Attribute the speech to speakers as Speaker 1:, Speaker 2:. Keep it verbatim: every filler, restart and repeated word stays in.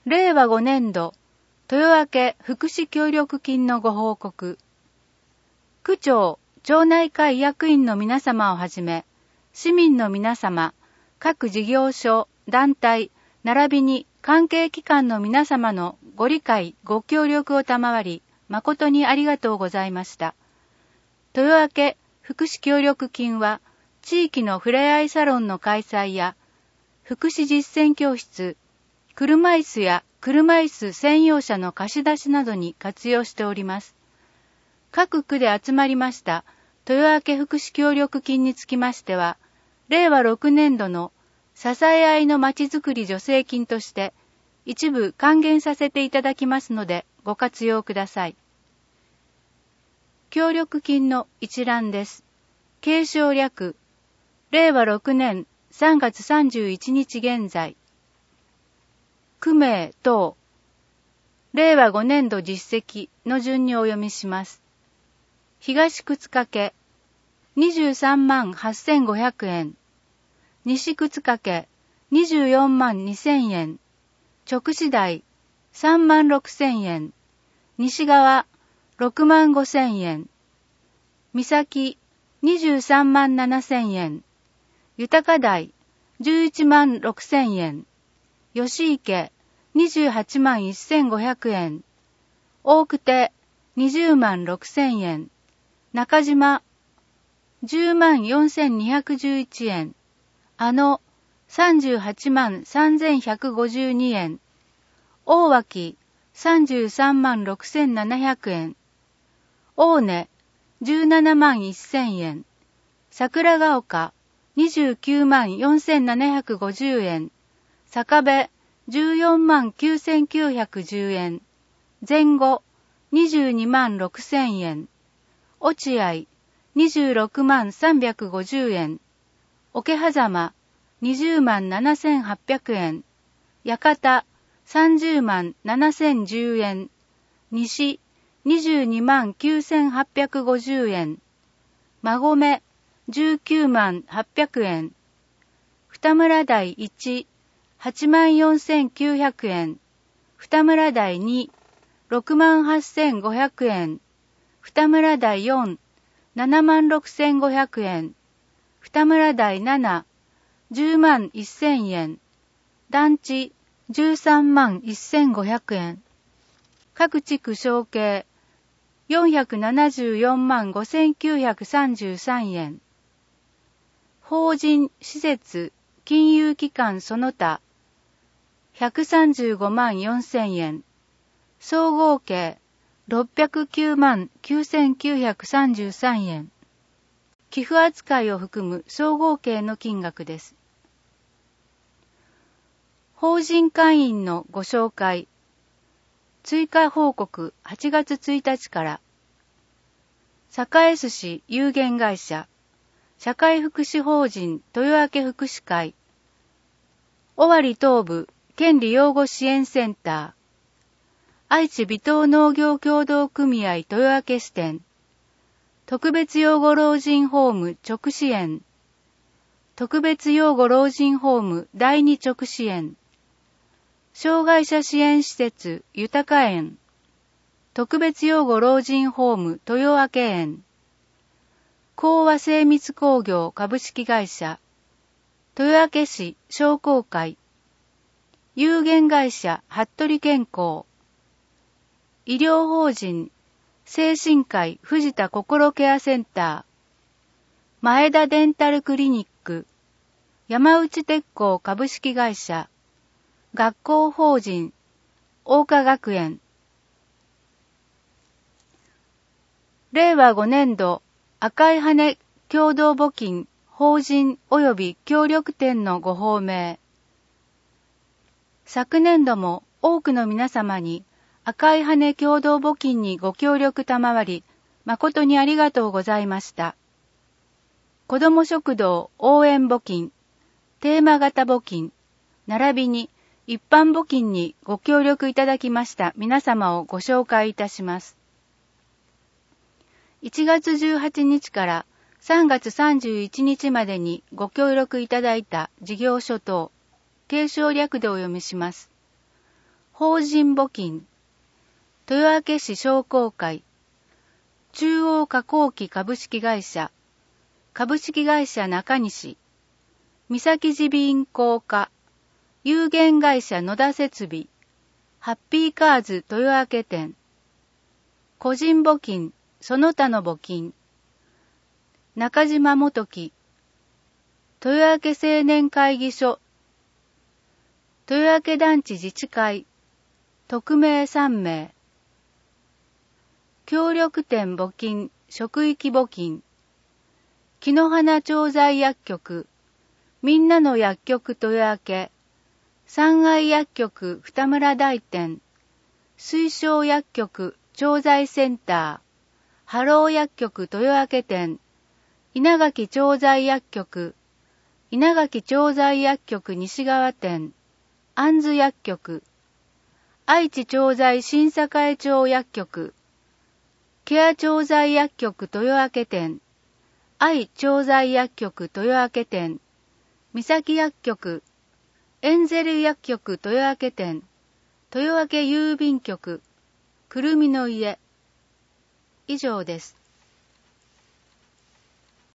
Speaker 1: れいわごねんど豊明福祉協力金のご報告。区長、町内会役員の皆様をはじめ、市民の皆様、各事業所、団体、並びに関係機関の皆様のご理解、ご協力を賜り、誠にありがとうございました。豊明福祉協力金は、地域のふれあいサロンの開催や、福祉実践教室、車椅子や車椅子専用車の貸し出しなどに活用しております。各区で集まりました豊明福祉協力金につきましては、れいわろくねんどの支え合いのまちづくり助成金として一部還元させていただきますのでご活用ください。協力金の一覧です。継承略、れいわろくねんさんがつさんじゅういちにち現在。区名等、れいわごねんど実績の順にお読みします。東葛掛にじゅうさんまんはっせんごひゃくえん、西葛掛にじゅうよんまんにせんえん、直子台さんまんろくせんえん、西側ろくまんごせんえん、三崎にじゅうさんまんななせんえん、豊台じゅういちまんろくせんえん、吉池にじゅうはちまんせんごひゃくえん、大久手にじゅうまんろくせんえん、中島じゅうまんよんせんにひゃくじゅういちえん、あのさんじゅうはちまんさんぜんひゃくごじゅうにえん、大脇さんじゅうさんまんろくせんななひゃくえん、大根じゅうななまんせんえん、桜ヶ丘にじゅうきゅうまんよんせんななひゃくごじゅうえん、坂部じゅうよんまんきゅうせんきゅうひゃくじゅうえん、前後にじゅうにまんろくせんえん、落合にじゅうろくまんさんびゃくごじゅうえん、桶狭間にじゅうまんななせんはっぴゃくえん、館さんじゅうまんななせんじゅうえん、西にじゅうにまんきゅうせんはっぴゃくごじゅうえん、馬込じゅうきゅうまんはっぴゃくえん、二村台いち、はちまんよんせんきゅうひゃくえん、二村台に、ろくまんはっせんごひゃくえん、二村台よん、ななまんろくせんごひゃくえん、二村台なな、じゅうまんせんえん、団地じゅうさんまんせんごひゃくえん、各地区承継よんひゃくななじゅうよんまんごせんきゅうひゃくさんじゅうさんえん、法人、施設、金融機関その他ひゃくさんじゅうごまんよんせんえん、総合計ろっぴゃくきゅうまんきゅうせんきゅうひゃくさんじゅうさんえん。寄付扱いを含む総合計の金額です。法人会員のご紹介。追加報告はちがつついたちから、堺寿司有限会社、社会福祉法人豊明福祉会、尾張東部権利擁護支援センター、愛知微糖農業協同組合豊明支店、特別養護老人ホーム直支援、特別養護老人ホーム第二直支援、障害者支援施設豊園、特別養護老人ホーム豊明園、興和精密工業株式会社、豊明市商工会、有限会社服部健康、医療法人精神科医藤田心ケアセンター、前田デンタルクリニック、山内鉄工株式会社、学校法人桜花学園。れいわごねんど赤い羽共同募金法人及び協力店のご報名。昨年度も多くの皆様に赤い羽共同募金にご協力賜り、誠にありがとうございました。子ども食堂応援募金、テーマ型募金、並びに一般募金にご協力いただきました皆様をご紹介いたします。いちがつじゅうはちにちからさんがつさんじゅういちにちまでにご協力いただいた事業所等、継承略でお読みします。 法人募金、豊明市商工会、中央加工機株式会社、株式会社中西、三崎耳鼻咽喉科、有限会社野田設備、ハッピーカーズ豊明店、個人募金、その他の募金、中島元樹、豊明青年会議所、豊明団地自治会、匿名さんめい、協力店募金、職域募金、木の花調剤薬局、みんなの薬局豊明、三愛薬局二村台店、水晶薬局調剤センター、ハロー薬局豊明店、稲垣調剤薬局、稲垣調剤薬局西側店、杏豆薬局、愛知調剤新栄町薬局、ケア調剤薬局豊明店、愛調剤薬局豊明店、三崎薬局、エンゼル薬局豊明店、豊明郵便局、くるみの家。以上です。